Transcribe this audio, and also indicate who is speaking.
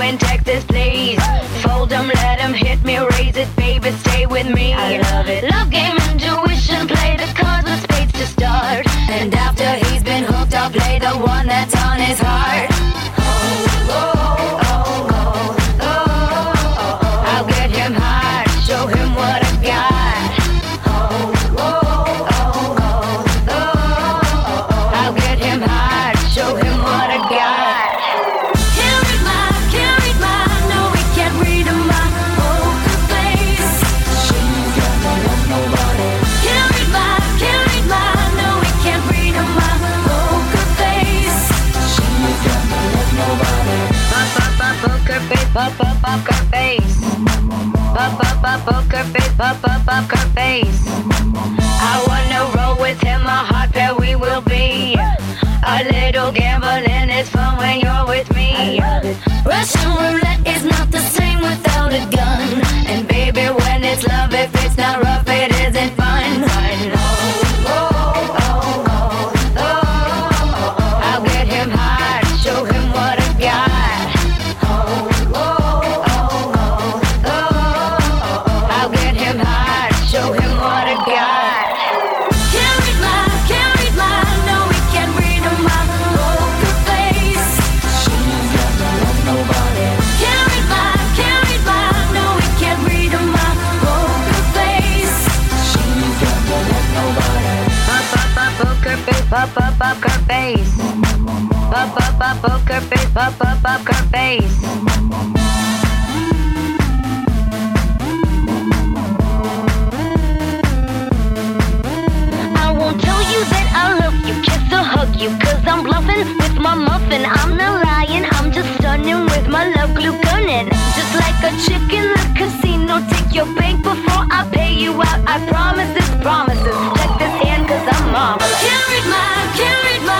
Speaker 1: in Texas, please. Fold 'em, let 'em hit me, raise it, baby, stay with me. I love it. Love game, intuition, play the cards with spades to start. And after he's been hooked, I'll play the one that's on his heart. Oh, oh, oh, oh, oh, oh, oh. I'll get him hard, show him what I got. Oh, oh, oh, oh, oh, oh. I'll get him hard, show him what I got. Poker face, poker face, poker face. I wanna roll with him, a hot pair we will be. A little gambling is fun when you're with me. Russian roulette is not the same without a gun. And baby, when it's love, if it's not rough, it isn't fun. Oh, oh, oh, oh, oh. I'll get him hard, show him what I got. Show him what I got. Can't read mine, no, we can't read my poker face. She's got no love, nobody. Can't read mine, no, we can't read my poker face. She's got no love, nobody. Poker face, poker face. Poker face, poker face. You, cause I'm bluffing with my muffin. I'm not lying, I'm just stunning with my love glue gunning. Just like a chick in the casino, take your bank before I pay you out. I promise this promises. Check this hand cause I'm marvelous. Can't read my